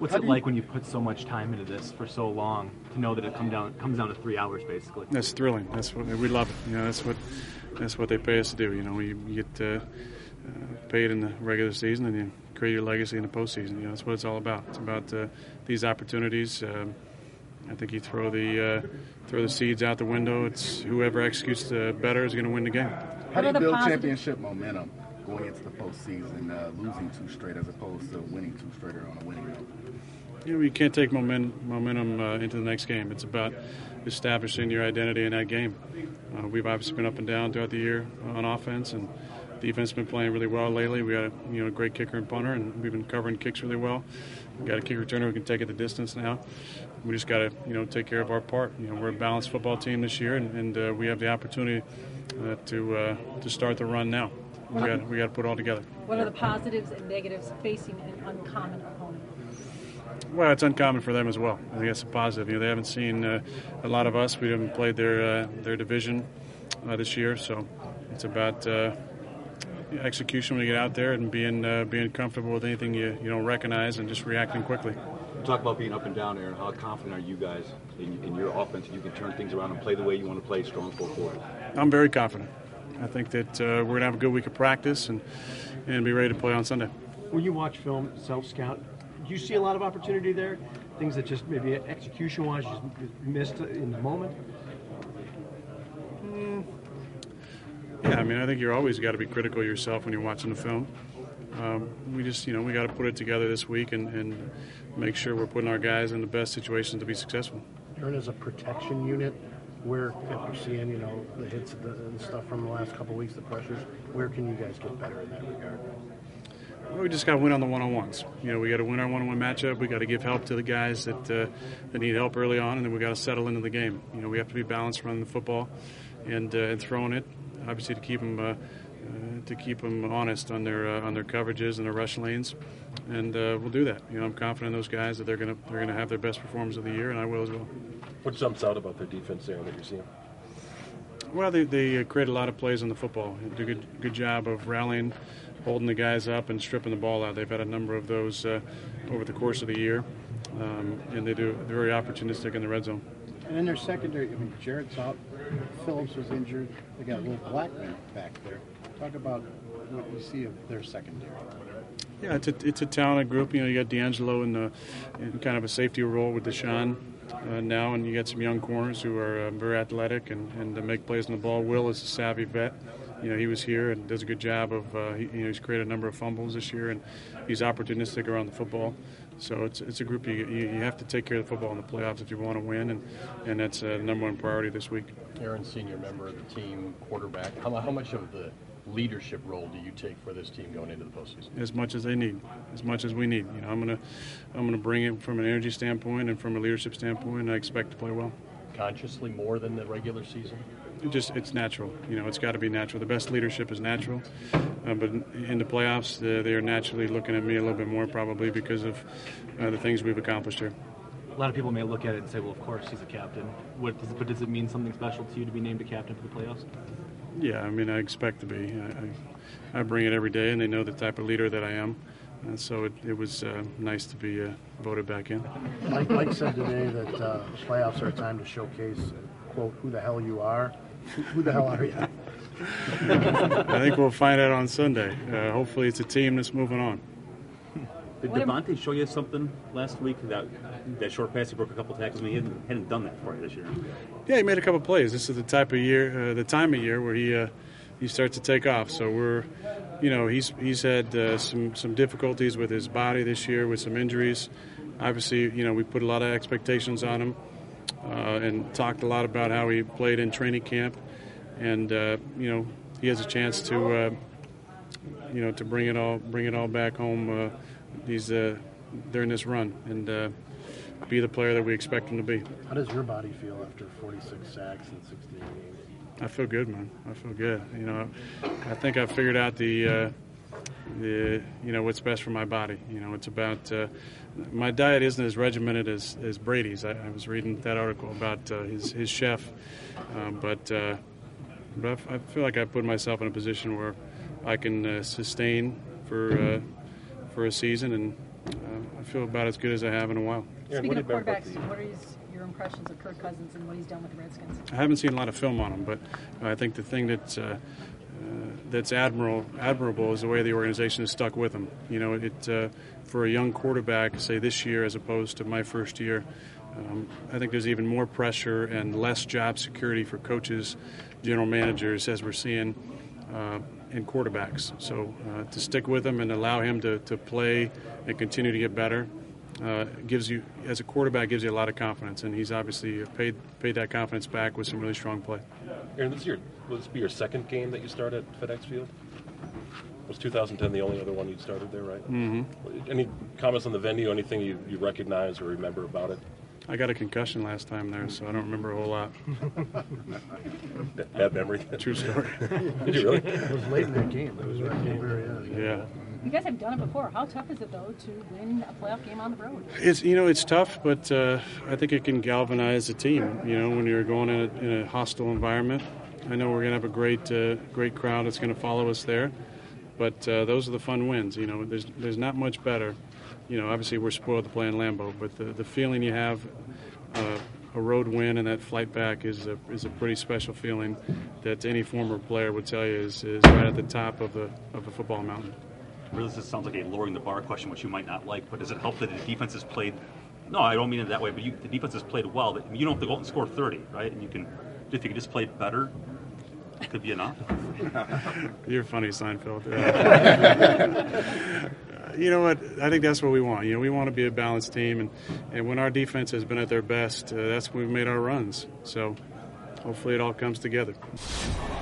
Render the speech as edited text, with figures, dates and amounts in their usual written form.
What's it like when you put so much time into this for so long to know that it comes down to 3 hours basically? That's thrilling. That's what we love it. That's what they pay us to do. You get paid in the regular season, and you create your legacy in the postseason. That's what it's all about. It's about these opportunities. I think you throw the seeds out the window. It's whoever executes better is going to win the game. How do you build championship momentum going into the postseason, losing 2 straight as opposed to winning 2 straight on a winning note? You can't take momentum into the next game. It's about establishing your identity in that game. We've obviously been up and down throughout the year on offense, and defense has been playing really well lately. We got a great kicker and punter, and we've been covering kicks really well. We've got a kick returner who can take it the distance now. We just got to take care of our part. We're a balanced football team this year, and we have the opportunity to start the run now. We got to put it all together. What are the positives and negatives facing an uncommon opponent? Well, it's uncommon for them as well. I think that's a positive. They haven't seen a lot of us. We haven't played their division this year, so it's about execution when you get out there and being comfortable with anything you don't recognize and just reacting quickly. You talk about being up and down, Aaron. How confident are you guys in your offense that you can turn things around and play the way you want to play, strong full forward? I'm very confident. I think that we're going to have a good week of practice and be ready to play on Sunday. When you watch film, self-scout, do you see a lot of opportunity there? Things that just maybe execution-wise just missed in the moment? Yeah, I think you're always got to be critical of yourself when you're watching the film. We just, we got to put it together this week and make sure we're putting our guys in the best situations to be successful. Aaron, as a protection unit, where you're seeing, the hits and stuff from the last couple of weeks, the pressures, where can you guys get better in that regard? Well, we just got to win on the one-on-ones. We got to win our one-on-one matchup. We got to give help to the guys that need help early on, and then we got to settle into the game. We have to be balanced running the football and throwing it, obviously to keep them honest on their coverages and their rush lanes, and we'll do that. I'm confident in those guys that they're gonna have their best performance of the year, and I will as well. What jumps out about their defense there that you're seeing? Well, they create a lot of plays on the football. They do a good job of rallying, holding the guys up, and stripping the ball out. They've had a number of those over the course of the year, and they're very opportunistic in the red zone. And in their secondary, Jarrett's out, Phillips was injured. They got a little Blackman back there. Talk about what you see of their secondary. Yeah, it's a talented group. You got D'Angelo in kind of a safety role with Deshaun now, and you got some young corners who are very athletic and make plays on the ball. Will is a savvy vet. He was here and does a good job of. He's created a number of fumbles this year, and he's opportunistic around the football. So it's a group you have to take care of the football in the playoffs if you want to win, and that's the number one priority this week. Aaron, senior member of the team, quarterback. How much of the leadership role do you take for this team going into the postseason? As much as they need, as much as we need. I'm gonna bring it from an energy standpoint and from a leadership standpoint. And I expect to play well. Consciously more than the regular season? It's natural. It's got to be natural. The best leadership is natural, but in the playoffs, they are naturally looking at me a little bit more, probably because of the things we've accomplished here. A lot of people may look at it and say, well, of course he's a captain. But does it mean something special to you to be named a captain for the playoffs? Yeah, I expect to be. I bring it every day, and they know the type of leader that I am. And so it was nice to be voted back in. Mike said today that playoffs are a time to showcase, quote, who the hell you are. Who the hell are you? I think we'll find out on Sunday. Hopefully it's a team that's moving on. Did Devontae show you something last week? That short pass, he broke a couple tackles. He hadn't done that for you this year. Yeah, he made a couple plays. This is the time of year where he starts to take off. So we're, he's had some difficulties with his body this year with some injuries. Obviously, we put a lot of expectations on him and talked a lot about how he played in training camp, and he has a chance to to bring it all back home. During this run and be the player that we expect him to be. How does your body feel after 46 sacks and 16 games? I feel good, man. I feel good. I think I've figured out the what's best for my body. It's about my diet isn't as regimented as Brady's. I was reading that article about his chef, but I feel like I put myself in a position where I can sustain for a season I feel about as good as I have in a while. Speaking of quarterbacks, what are your impressions of Kirk Cousins and what he's done with the Redskins? I haven't seen a lot of film on him, but I think the thing that's admirable is the way the organization has stuck with him. You know, for a young quarterback, say this year as opposed to my first year, I think there's even more pressure and less job security for coaches, general managers, as we're seeing in quarterbacks. So to stick with him and allow him to play and continue to get better gives you, as a quarterback, gives you a lot of confidence, and he's obviously paid that confidence back with some really strong play. Aaron, will this be your second game that you start at FedEx Field? Was 2010 the only other one you'd started there, right? Mm-hmm. Any comments on the venue? Anything you recognize or remember about it? I got a concussion last time there, so I don't remember a whole lot. Bad memory. True story. Did you really? It was late in that game. It was right at the very end. Yeah. You guys have done it before. How tough is it, though, to win a playoff game on the road? It's tough, but I think it can galvanize the team. You know, when you're going in a hostile environment. I know we're going to have a great crowd that's going to follow us there, but those are the fun wins. You know, there's not much better. You know, obviously we're spoiled to play in Lambeau, but the feeling you have a road win and that flight back is a pretty special feeling that any former player would tell you is right at the top of a football mountain. Really, this sounds like a lowering the bar question, which you might not like, but does it help that the defense has played? No, I don't mean it that way, but the defense has played well. That you don't have to go out and score 30, right? And if you can just play better, it could be enough. You're funny, Seinfeld. You know what? I think that's what we want. You know, we want to be a balanced team, and when our defense has been at their best, that's when we've made our runs. So hopefully it all comes together.